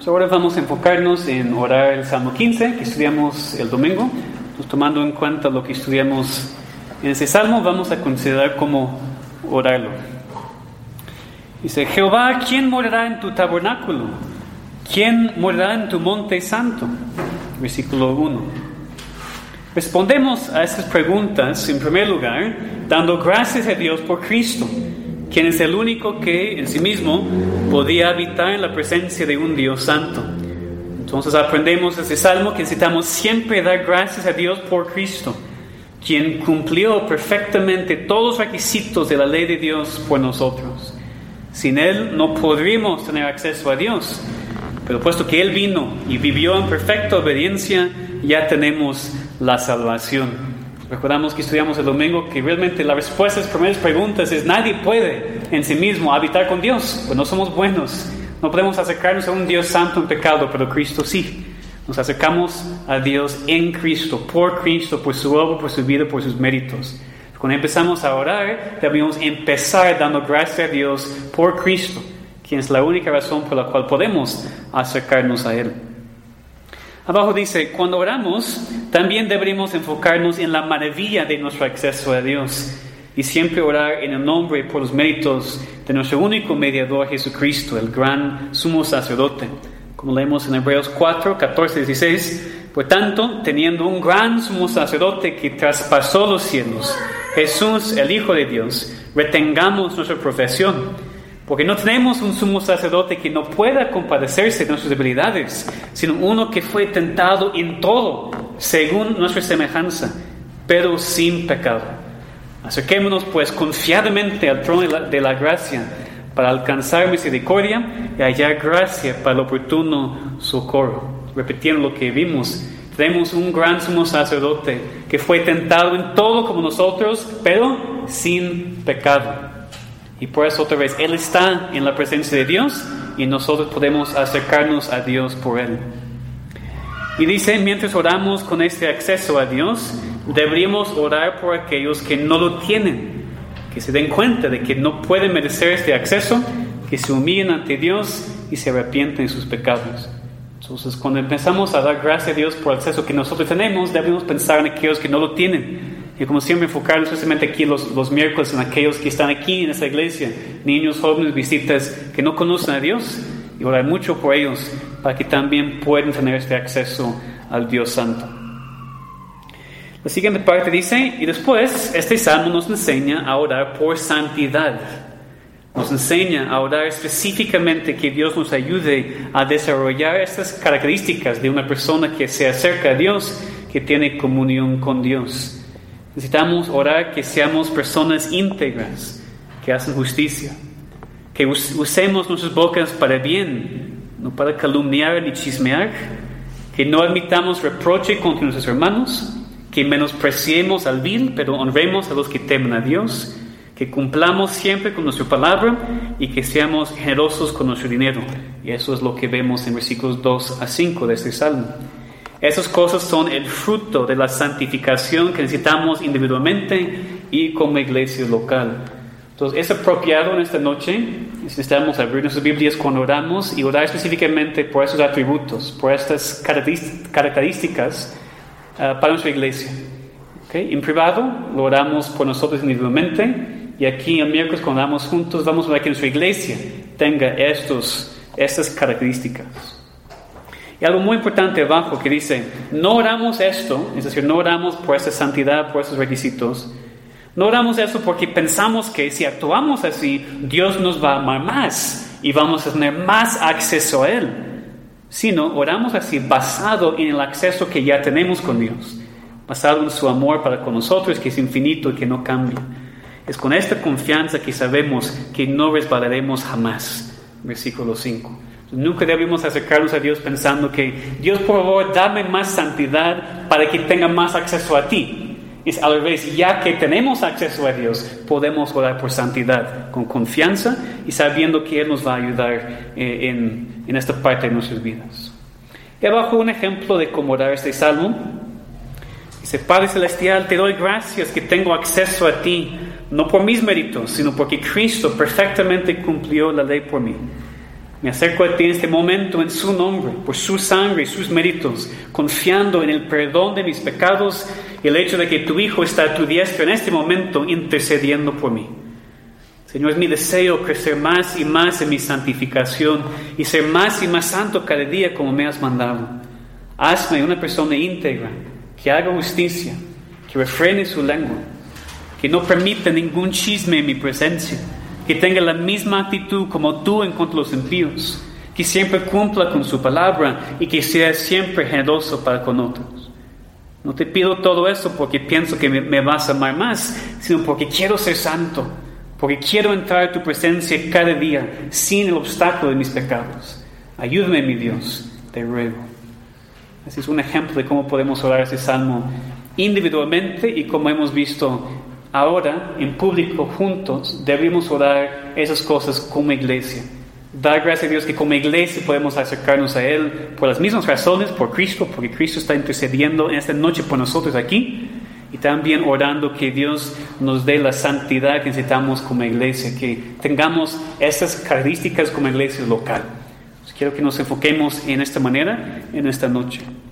Ahora vamos a enfocarnos en orar el Salmo 15 que estudiamos el domingo. Pues, tomando en cuenta lo que estudiamos en ese Salmo, vamos a considerar cómo orarlo. Dice: Jehová, ¿quién morará en tu tabernáculo? ¿Quién morará en tu monte santo? Versículo 1. Respondemos a estas preguntas, en primer lugar, dando gracias a Dios por Cristo, quien es el único que en sí mismo podía habitar en la presencia de un Dios santo. Entonces aprendemos este salmo que necesitamos siempre dar gracias a Dios por Cristo, quien cumplió perfectamente todos los requisitos de la ley de Dios por nosotros. Sin Él no podríamos tener acceso a Dios, pero puesto que Él vino y vivió en perfecta obediencia, ya tenemos la salvación. Recordamos que estudiamos el domingo que realmente la respuesta a las primeras preguntas es: nadie puede en sí mismo habitar con Dios, pues no somos buenos, no podemos acercarnos a un Dios santo en pecado, pero Cristo sí. Nos acercamos a Dios en Cristo, por su obra, por su vida, por sus méritos. Cuando empezamos a orar, debemos empezar dando gracias a Dios por Cristo, quien es la única razón por la cual podemos acercarnos a Él. Abajo dice: cuando oramos, también deberíamos enfocarnos en la maravilla de nuestro acceso a Dios y siempre orar en el nombre y por los méritos de nuestro único mediador Jesucristo, el gran sumo sacerdote. Como leemos en Hebreos 4, 14, 16: por tanto, teniendo un gran sumo sacerdote que traspasó los cielos, Jesús, el Hijo de Dios, retengamos nuestra profesión. Porque no tenemos un sumo sacerdote que no pueda compadecerse de nuestras debilidades, sino uno que fue tentado en todo, según nuestra semejanza, pero sin pecado. Acerquémonos pues confiadamente al trono de la gracia, para alcanzar misericordia y hallar gracia para el oportuno socorro. Repitiendo lo que vimos, tenemos un gran sumo sacerdote que fue tentado en todo como nosotros, pero sin pecado. Y por eso otra vez, Él está en la presencia de Dios y nosotros podemos acercarnos a Dios por Él. Y dice, mientras oramos con este acceso a Dios, deberíamos orar por aquellos que no lo tienen, que se den cuenta de que no pueden merecer este acceso, que se humillen ante Dios y se arrepienten de sus pecados. Entonces, cuando empezamos a dar gracias a Dios por el acceso que nosotros tenemos, debemos pensar en aquellos que no lo tienen. Y como siempre, enfocarnos especialmente aquí los miércoles en aquellos que están aquí en esta iglesia, niños, jóvenes, visitas que no conocen a Dios, y orar mucho por ellos para que también puedan tener este acceso al Dios Santo. La siguiente parte dice: y después este salmo nos enseña a orar por santidad. Nos enseña a orar específicamente que Dios nos ayude a desarrollar estas características de una persona que se acerca a Dios, que tiene comunión con Dios. Necesitamos orar que seamos personas íntegras, que hacen justicia, que usemos nuestras bocas para bien, no para calumniar ni chismear, que no admitamos reproche contra nuestros hermanos, que menospreciemos al vil, pero honremos a los que temen a Dios, que cumplamos siempre con nuestra palabra y que seamos generosos con nuestro dinero. Y eso es lo que vemos en versículos 2 a 5 de este salmo. Esas cosas son el fruto de la santificación que necesitamos individualmente y como iglesia local. Entonces, es apropiado en esta noche, necesitamos abrir nuestras Biblias cuando oramos y orar específicamente por esos atributos, por estas características para nuestra iglesia. ¿Okay? En privado lo oramos por nosotros individualmente, y aquí el miércoles cuando oramos juntos vamos a ver que nuestra iglesia tenga estas características. Y algo muy importante abajo que dice: no oramos esto, es decir, no oramos por esa santidad, por esos requisitos. No oramos eso porque pensamos que si actuamos así, Dios nos va a amar más y vamos a tener más acceso a Él. Sino oramos así basado en el acceso que ya tenemos con Dios, basado en su amor para con nosotros, que es infinito y que no cambia. Es con esta confianza que sabemos que no resbalaremos jamás. Versículo 5. Nunca debemos acercarnos a Dios pensando que Dios, por favor, dame más santidad para que tenga más acceso a ti. Es al revés, ya que tenemos acceso a Dios, podemos orar por santidad con confianza y sabiendo que Él nos va a ayudar en esta parte de nuestras vidas. Y abajo un ejemplo de cómo orar este salmo. Dice: Padre Celestial, te doy gracias que tengo acceso a ti, no por mis méritos, sino porque Cristo perfectamente cumplió la ley por mí. Me acerco a ti en este momento en su nombre, por su sangre y sus méritos, confiando en el perdón de mis pecados y el hecho de que tu Hijo está a tu diestra en este momento intercediendo por mí. Señor, es mi deseo crecer más y más en mi santificación y ser más y más santo cada día como me has mandado. Hazme una persona íntegra, que haga justicia, que refrene su lengua, que no permita ningún chisme en mi presencia, que tenga la misma actitud como tú en contra de los impíos, que siempre cumpla con su palabra y que sea siempre generoso para con otros. No te pido todo eso porque pienso que me vas a amar más, sino porque quiero ser santo, porque quiero entrar a tu presencia cada día sin el obstáculo de mis pecados. Ayúdame, mi Dios, te ruego. Ese es un ejemplo de cómo podemos orar ese salmo individualmente y como hemos visto ahora en público juntos. Debemos orar esas cosas como iglesia. Dar gracias a Dios que como iglesia podemos acercarnos a Él por las mismas razones, por Cristo, porque Cristo está intercediendo en esta noche por nosotros aquí. Y también orando que Dios nos dé la santidad que necesitamos como iglesia, que tengamos esas características como iglesia local. Quiero que nos enfoquemos en esta manera, en esta noche.